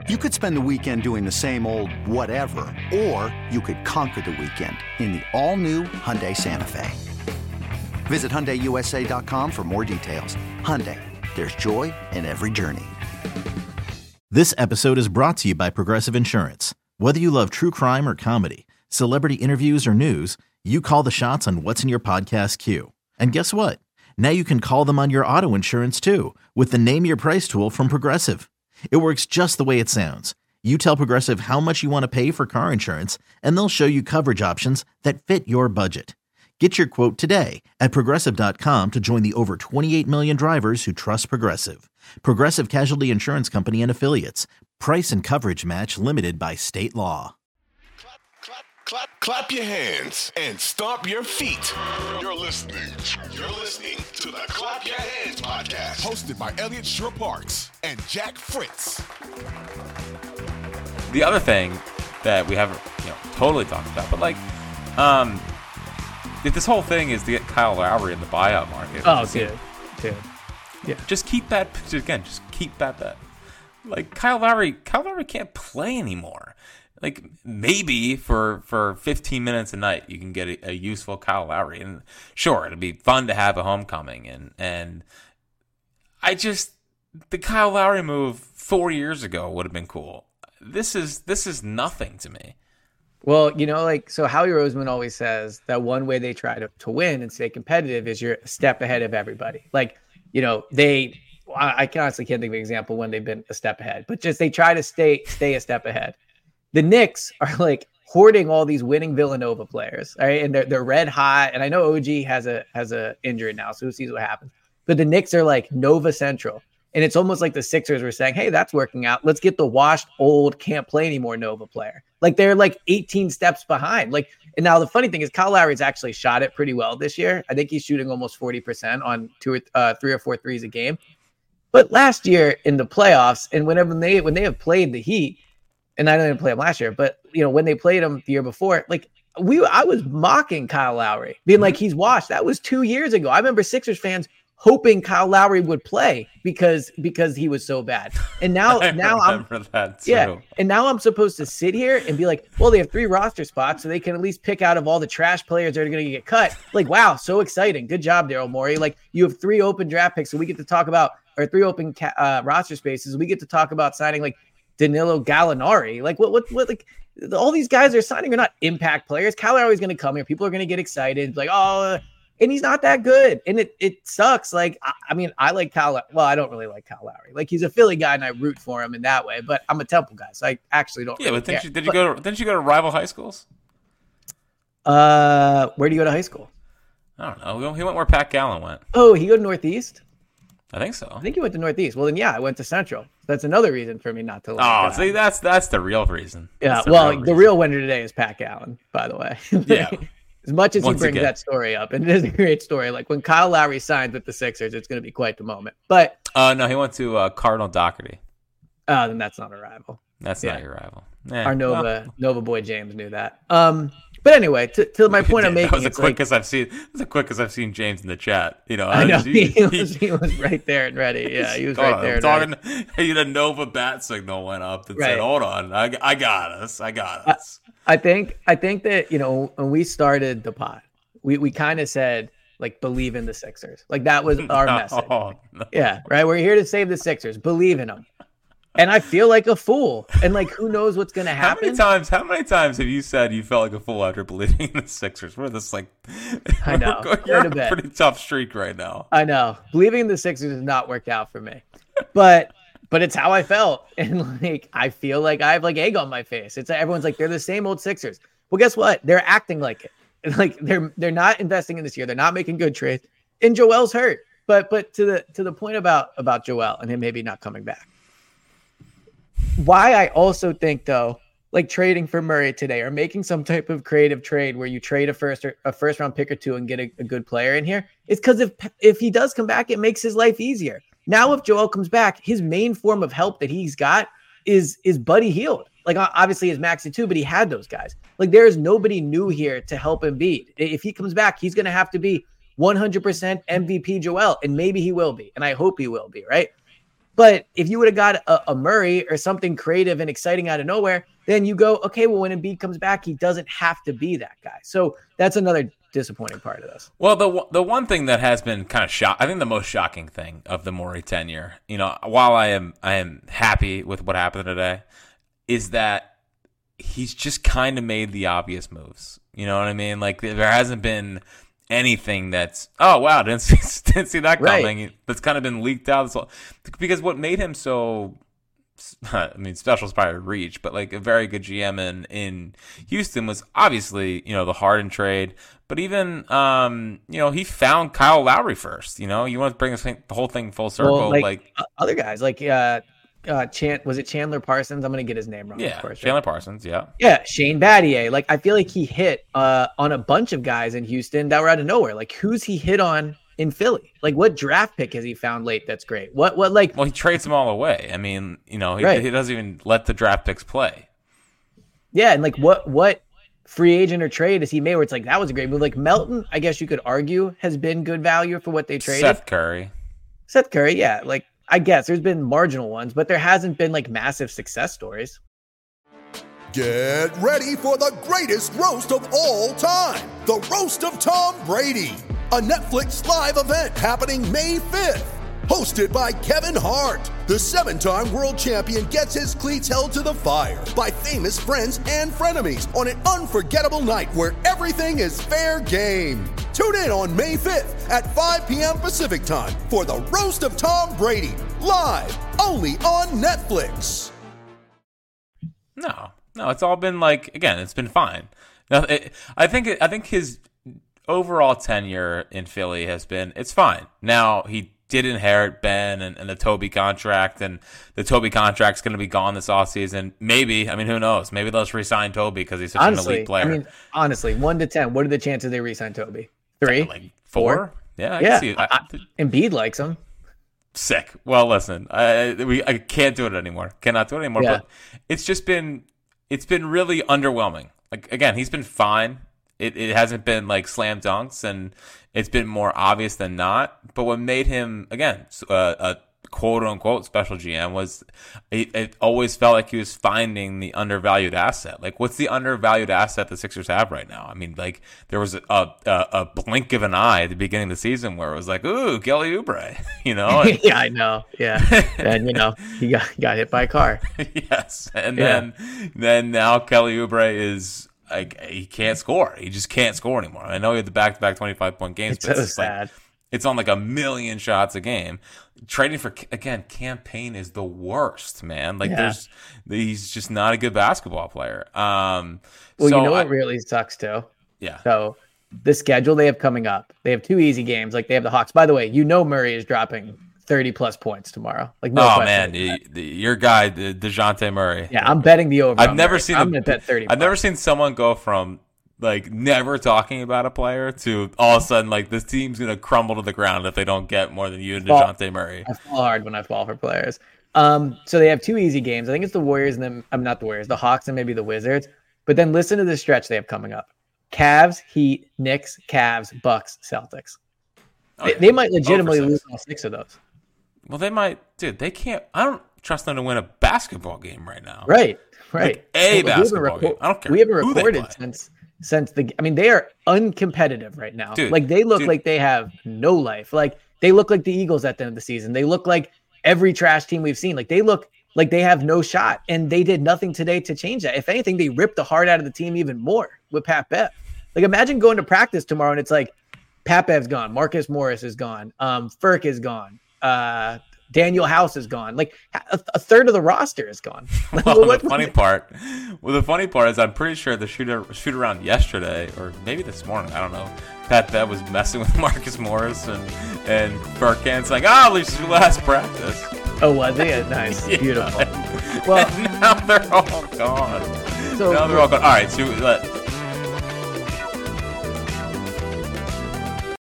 You could spend the weekend doing the same old whatever, or you could conquer the weekend in the all-new Hyundai Santa Fe. Visit HyundaiUSA.com for more details. Hyundai, there's joy in every journey. This episode is brought to you by Progressive Insurance. Whether you love true crime or comedy, celebrity interviews or news, you call the shots on what's in your podcast queue. And guess what? Now you can call them on your auto insurance too with the Name Your Price tool from Progressive. It works just the way it sounds. You tell Progressive how much you want to pay for car insurance, and they'll show you coverage options that fit your budget. Get your quote today at Progressive.com to join the over 28 million drivers who trust Progressive. Progressive Casualty Insurance Company and Affiliates. Price and coverage match limited by state law. Clap your hands and stomp your feet. You're listening to the Clap Your Hands podcast, hosted by Elliot Shore-Parks and Jack Fritz. The other thing that we haven't, totally talked about, but if this whole thing is to get Kyle Lowry in the buyout market. Oh, dude. Yeah. Just keep that bet. Like Kyle Lowry can't play anymore. Like maybe for 15 minutes a night you can get a useful Kyle Lowry, and sure, it'll be fun to have a homecoming, and the Kyle Lowry move 4 years ago would have been cool. This is nothing to me. Well, so Howie Roseman always says that one way they try to win and stay competitive is you're a step ahead of everybody. I honestly can't think of an example when they've been a step ahead, but just they try to stay a step ahead. The Knicks are hoarding all these winning Villanova players, all right? And they're red hot. And I know OG has a injury now, so who sees what happens. But the Knicks are like Nova Central. And it's almost like the Sixers were saying, hey, that's working out. Let's get the washed, old, can't play anymore Nova player. They're 18 steps behind. And now the funny thing is Kyle Lowry's actually shot it pretty well this year. I think he's shooting almost 40% on 3 or 4 threes a game. But last year in the playoffs, and when they have played the Heat, and I didn't play him last year, but when they played him the year before, I was mocking Kyle Lowry, being like he's washed. That was 2 years ago. I remember Sixers fans hoping Kyle Lowry would play because he was so bad. And now I remember that too. Yeah. And now I'm supposed to sit here and be like, well, they have 3 roster spots, so they can at least pick out of all the trash players that are going to get cut. Wow, so exciting. Good job, Daryl Morey. You have 3 open draft picks, so we get to talk about, or 3 open roster spaces. We get to talk about signing Danilo Gallinari. What all these guys are signing are not impact players. Kyle Lowry's going to come here. People are going to get excited. And he's not that good. And it sucks. I like Kyle. Well, I don't really like Kyle Lowry. He's a Philly guy and I root for him in that way, but I'm a Temple guy. So I actually don't. Yeah, really but care. Didn't you go to rival high schools? Where do you go to high school? I don't know. He went where Pat Gallen went. Oh, he go to Northeast? I think so. I think he went to Northeast. Well, then, yeah, I went to Central. That's another reason for me not to like. Oh, see, that's the real reason. Yeah, the real winner today is Pat Gallen, by the way. Yeah. As much as Once he brings again. that story up, and it is a great story. When Kyle Lowry signs with the Sixers, it's going to be quite the moment. But no, he went to Cardinal Doherty. Then that's not a rival. That's not your rival. Our Nova boy James knew that. But anyway, to my point I'm making, that was the quickest I've seen. That's the quickest I've seen James in the chat. I know he was right there and ready. Yeah, he was right there. The Nova bat signal went up and said, "Hold on, I got us. I think that when we started the pod, we kind of said believe in the Sixers. That was our message. No. Yeah, right. We're here to save the Sixers. Believe in them. And I feel like a fool. And who knows what's going to happen? How many times have you said you felt like a fool after believing in the Sixers? We're this I know. You're on a pretty tough streak right now. I know. Believing in the Sixers has not worked out for me. But it's how I felt. And I feel like I have egg on my face. It's everyone's they're the same old Sixers. Well, guess what? They're acting like it. They're not investing in this year. They're not making good trades. And Joel's hurt. But to the point about Joel and him maybe not coming back. Why I also think, though, trading for Murray today or making some type of creative trade where you trade a first round pick or 2 and get a good player in here, is because if he does come back, it makes his life easier. Now, if Joel comes back, his main form of help that he's got is Buddy Hield. Obviously, his Maxey too, but he had those guys. There is nobody new here to help Embiid. If he comes back, he's going to have to be 100% MVP Joel, and maybe he will be, and I hope he will be, right? But if you would have got a Murray or something creative and exciting out of nowhere, then you go, okay, well, when Embiid comes back, he doesn't have to be that guy. So that's another disappointing part of this. Well, the one thing that has been kind of I think the most shocking thing of the Morey tenure, while I am happy with what happened today, is that he's just kind of made the obvious moves. You know what I mean? Like, there hasn't been anything that's, oh wow, didn't see that coming. Right. That's kind of been leaked out. Because what made him so, I mean, special is probably a reach, but like a very good GM in Houston was obviously, the Harden trade. But even, he found Kyle Lowry first. You want to bring the whole thing full circle. Well, other guys, like was it Chandler Parsons? I'm going to get his name wrong. Yeah, of course, Chandler Parsons, yeah. Yeah, Shane Battier. Like, I feel like he hit on a bunch of guys in Houston that were out of nowhere. Like, who's he hit on in Philly? Like, what draft pick has he found late that's great? What like? Well, he trades them all away. I mean, he doesn't even let the draft picks play. Yeah, and like what free agent or trade has he made where it's like, that was a great move? Like Melton, I guess you could argue, has been good value for what they traded. Seth Curry, yeah. Like, I guess there's been marginal ones, but there hasn't been like massive success stories. Get ready for the greatest roast of all time, the Roast of Tom Brady, a Netflix live event happening May 5th. Hosted by Kevin Hart, the 7-time world champion gets his cleats held to the fire by famous friends and frenemies on an unforgettable night where everything is fair game. Tune in on May 5th at 5 p.m. Pacific time for the Roast of Tom Brady, live only on Netflix. No, it's all been it's been fine. Now, I think his overall tenure in Philly it's fine. Now, he did inherit Ben and the Toby contract, and the Toby contract's going to be gone this offseason. Maybe, who knows? Maybe they'll just re-sign Toby because he's such an elite player. Honestly, 1 to 10, what are the chances they re-sign Toby? 3? Like 4? Yeah, I can see Embiid likes him. Sick. Well, listen, I can't do it anymore. Cannot do it anymore. Yeah. But it's been really underwhelming. Like, again, he's been fine. It hasn't been like slam dunks, and it's been more obvious than not. But what made him, again, a quote-unquote special GM was it always felt like he was finding the undervalued asset. Like, what's the undervalued asset the Sixers have right now? I mean, like, there was a blink of an eye at the beginning of the season where it was like, ooh, Kelly Oubre, Yeah, I know. Yeah. And, he got hit by a car. Yes. And then now Kelly Oubre is... Like, he can't score. He just can't score anymore. I know he had the back-to-back 25-point games, but it's sad. It's on like a million shots a game. Trading for, again, campaign is the worst, man. Like, he's just not a good basketball player. What really sucks too? Yeah. So the schedule they have coming up, they have 2 easy games. Like, they have the Hawks. By the way, Murray is dropping 30-plus points tomorrow. Like, no question. Man, your guy, DeJounte Murray. Yeah, I'm betting the over. I'm going to bet 30. I've never seen someone go from like never talking about a player to all of a sudden like this team's going to crumble to the ground if they don't get more than you and DeJounte Murray. I fall hard when I fall for players. So they have 2 easy games. I think it's the Warriors and then I'm not the Warriors, the Hawks and maybe the Wizards. But then listen to the stretch they have coming up: Cavs, Heat, Knicks, Cavs, Bucks, Celtics. They might legitimately lose all 6 of those. Well, they might, dude. They can't. I don't trust them to win a basketball game right now. Right. Like basketball game. I don't care. We haven't recorded since the. I mean, they are uncompetitive right now. Dude, like they look like they have no life. Like they look like the Eagles at the end of the season. They look like every trash team we've seen. Like they look like they have no shot, and they did nothing today to change that. If anything, they ripped the heart out of the team even more with Pat Bev. Like imagine going to practice tomorrow and it's like Pat Bev's gone, Marcus Morris is gone, Furk is gone. Daniel House is gone. Like a third of the roster is gone. Well, the funny part is I'm pretty sure the shoot around yesterday or maybe this morning, I don't know. Pat Bev was messing with Marcus Morris and Furkan's like, at least your last practice. Oh, was it? Nice. Yeah. Beautiful. Well, and now they're all gone. All right, so